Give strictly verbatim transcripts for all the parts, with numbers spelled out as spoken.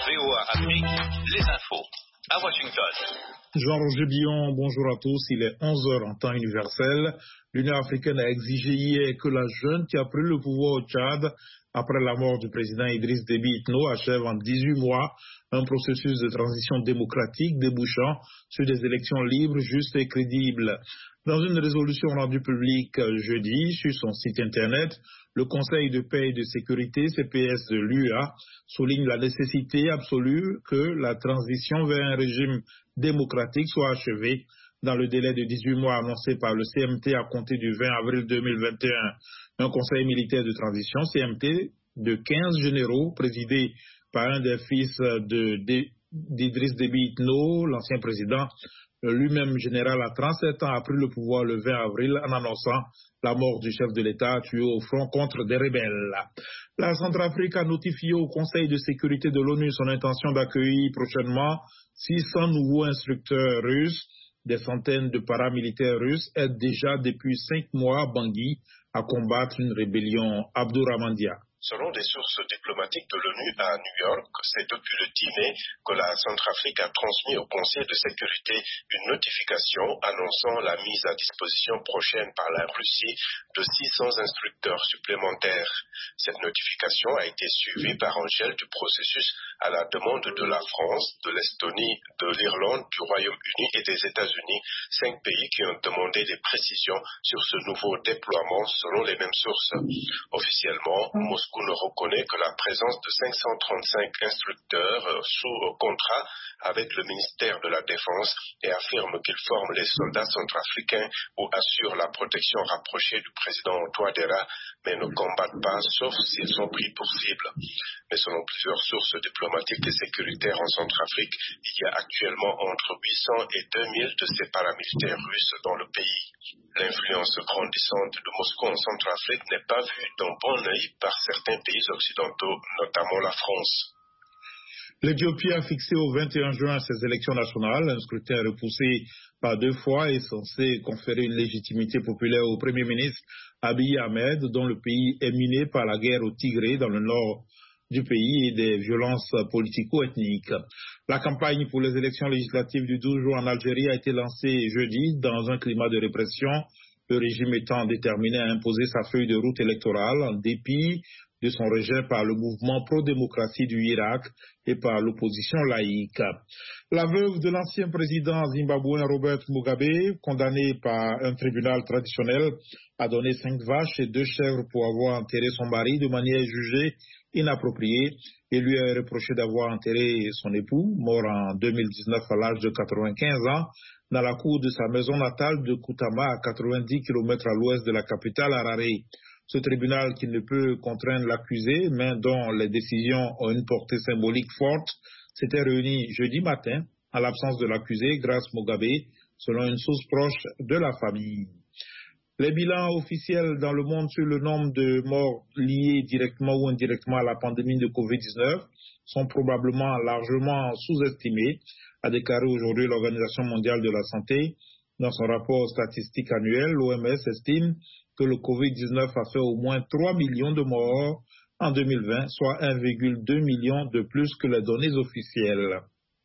V O A Afrique, les infos. À Washington. Jean-Roger Billon, bonjour à tous. Il est onze heures en temps universel. L'Union africaine a exigé hier que la junte qui a pris le pouvoir au Tchad après la mort du président Idriss Déby Itno achève en dix-huit mois un processus de transition démocratique débouchant sur des élections libres, justes et crédibles. Dans une résolution rendue publique jeudi sur son site internet, le Conseil de paix et de sécurité, C P S de l'U A, souligne la nécessité absolue que la transition vers un régime démocratique soit achevée dans le délai de dix-huit mois annoncé par le C M T à compter du vingt avril deux mille vingt et un. Un conseil militaire de transition, C M T, de quinze généraux, présidé par un des fils de, d'Idriss Déby Itno, l'ancien président, lui-même général à trente-sept ans, a pris le pouvoir le vingt avril en annonçant la mort du chef de l'État tué au front contre des rebelles. La Centrafrique a notifié au Conseil de sécurité de l'ONU son intention d'accueillir prochainement six cents nouveaux instructeurs russes. Des centaines de paramilitaires russes aident déjà depuis cinq mois Bangui à combattre une rébellion. Abdourahmandia. Selon des sources diplomatiques de l'ONU à New York, c'est depuis le dix mai que la Centrafrique a transmis au Conseil de sécurité une notification annonçant la mise à disposition prochaine par la Russie de six cents instructeurs supplémentaires. Cette notification a été suivie par un gel du processus à la demande de la France, de l'Estonie, de l'Irlande, du Royaume-Uni et des États-Unis, cinq pays qui ont demandé des précisions sur ce nouveau déploiement selon les mêmes sources. Officiellement, Moscou ne reconnaît que la présence de cinq cent trente-cinq instructeurs sous contrat avec le ministère de la Défense et affirme qu'ils forment les soldats centrafricains ou assurent la protection rapprochée du président Touadéra, mais ne combattent pas sauf s'ils sont pris pour cible. Mais selon plusieurs sources diplomatiques et sécuritaires en Centrafrique, il y a actuellement entre huit cents et deux mille de ces paramilitaires russes dans le pays. L'influence grandissante de Moscou en Centrafrique n'est pas vue d'un bon œil par certains pays occidentaux, notamment la France. L'Éthiopie a fixé au vingt et un juin ses élections nationales. Un scrutin repoussé par deux fois est censé conférer une légitimité populaire au Premier ministre Abiy Ahmed, dont le pays est miné par la guerre au Tigré dans le nord du pays et des violences politico-ethniques. La campagne pour les élections législatives du douze juin en Algérie a été lancée jeudi dans un climat de répression, le régime étant déterminé à imposer sa feuille de route électorale en dépit de son rejet par le mouvement pro-démocratie du Irak et par l'opposition laïque. La veuve de l'ancien président zimbabwéen Robert Mugabe, condamnée par un tribunal traditionnel, a donné cinq vaches et deux chèvres pour avoir enterré son mari de manière jugée inappropriée et lui a reproché d'avoir enterré son époux, mort en deux mille dix-neuf à l'âge de quatre-vingt-quinze ans, dans la cour de sa maison natale de Koutama à quatre-vingt-dix kilomètres à l'ouest de la capitale Harare. Ce tribunal qui ne peut contraindre l'accusé, mais dont les décisions ont une portée symbolique forte, s'était réuni jeudi matin, à l'absence de l'accusé, Grace Mugabe, selon une source proche de la famille. Les bilans officiels dans le monde sur le nombre de morts liés directement ou indirectement à la pandémie de covid dix-neuf sont probablement largement sous-estimés, a déclaré aujourd'hui l'Organisation mondiale de la santé. Dans son rapport statistique annuel, l'O M S estime que le covid dix-neuf a fait au moins trois millions de morts en deux mille vingt, soit un virgule deux million de plus que les données officielles.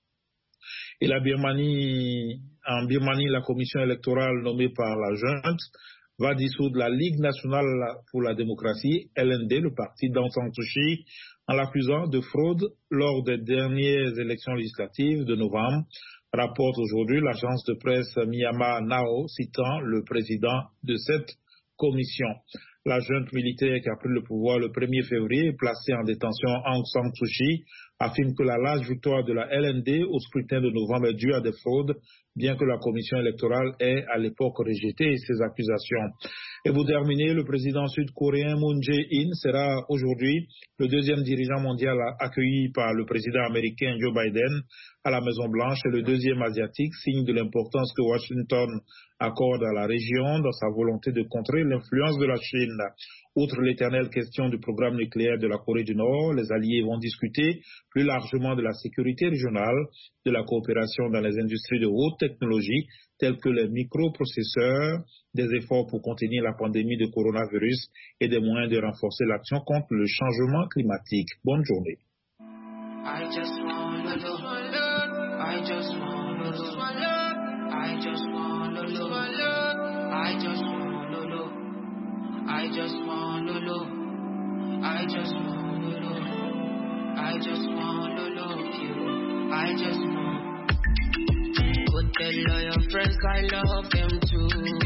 Et la Birmanie, en Birmanie, la commission électorale nommée par la junte va dissoudre la Ligue nationale pour la démocratie, L N D, le parti d'Aung San Suu Kyi, en l'accusant de fraude lors des dernières élections législatives de novembre, rapporte aujourd'hui l'agence de presse Myanmar Now, citant le président de cette commission. La junte militaire qui a pris le pouvoir le premier février et placé en détention Aung San Suu Kyi affirme que la large victoire de la L N D au scrutin de novembre est due à des fraudes, bien que la commission électorale ait à l'époque rejeté ces accusations. Et pour terminer, le président sud-coréen Moon Jae-in sera aujourd'hui le deuxième dirigeant mondial accueilli par le président américain Joe Biden à la Maison-Blanche et le deuxième asiatique, signe de l'importance que Washington accorde à la région dans sa volonté de contrer l'influence de la Chine. Outre l'éternelle question du programme nucléaire de la Corée du Nord, les alliés vont discuter plus largement de la sécurité régionale, de la coopération dans les industries de haute technologie, telles que les microprocesseurs, des efforts pour contenir la pandémie de coronavirus et des moyens de renforcer l'action contre le changement climatique. Bonne journée. I just wanna love. I just wanna love. I just wanna love. I just wanna love. I just wanna love. I just wanna love. I just wanna love you. I just want. But tell all your friends I love them too.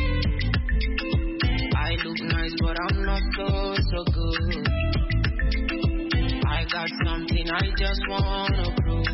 I look nice, but I'm not so so good. I got something I just wanna prove.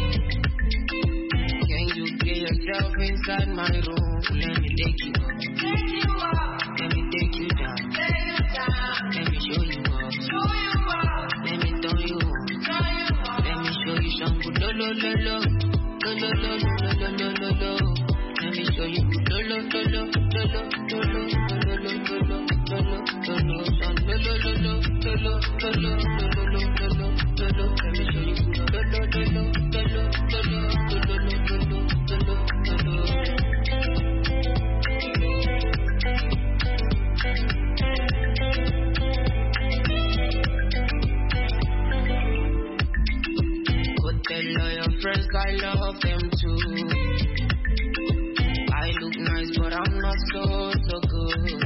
Can you get yourself inside my room? Let me take you up. Take you up. Let me take you down. Take you down. Let me show you up. Show you up. Let me turn you on. Turn you on. Let me show you some good lo lo lo lo. Lo lo lo lo lo lo lo lo. Let me show you good lo lo lo lo lo lo lo lo lo lo lo lo. Lo lo lo lo son lo lo lo lo lo lo lo lo lo lo lo. Let me show you good lo lo lo lo lo lo lo lo lo lo lo lo. But tell all your friends I love them too. I look nice, but I'm not so so good.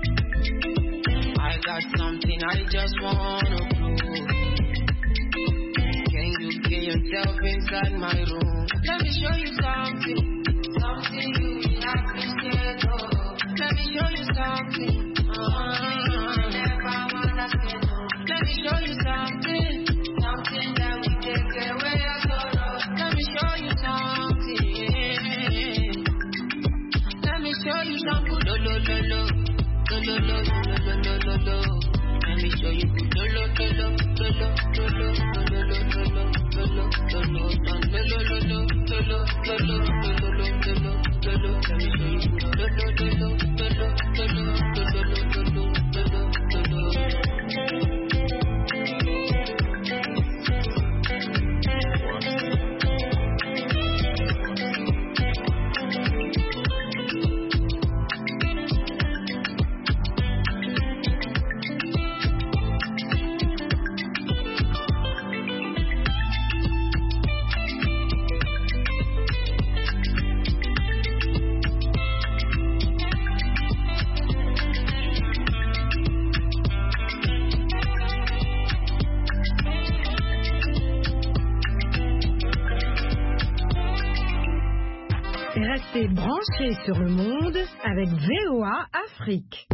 I got something I just wanna prove. Can you get yourself inside my room? Let me show you something, something you will appreciate. Oh, let me show you something, something you will never wanna say no. Let me show you something, something that will take away your sorrow. Let me show you something. Let me show you something. Lo lo lo lo, lo lo lo lo lo lo lo. Let me show you lo lo lo lo lo lo lo lo lo lo lo lo. Let me show you Restez branchés sur le monde avec V O A Afrique.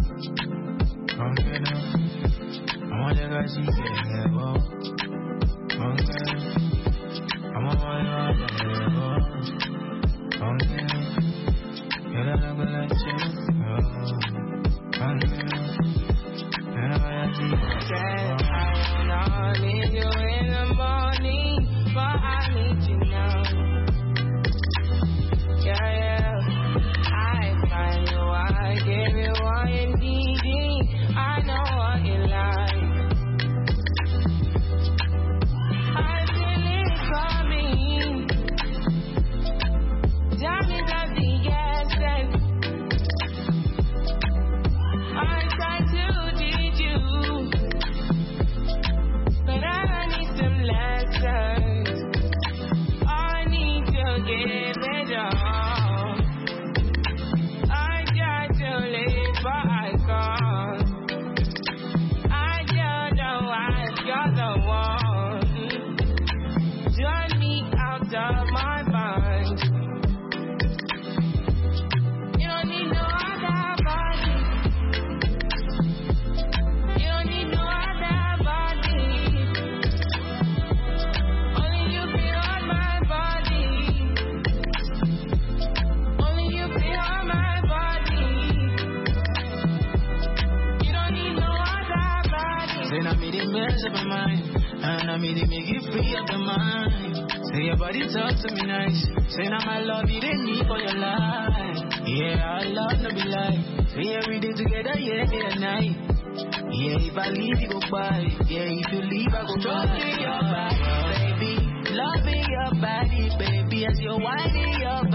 Talk to me nice. Say now my love you didn't need for your life. Yeah, our love no be lie. Say every day together, yeah, day and night. Yeah, if I leave you go by. Yeah, if you leave I go stroking your body, baby. Loving your body, baby, as you're winding your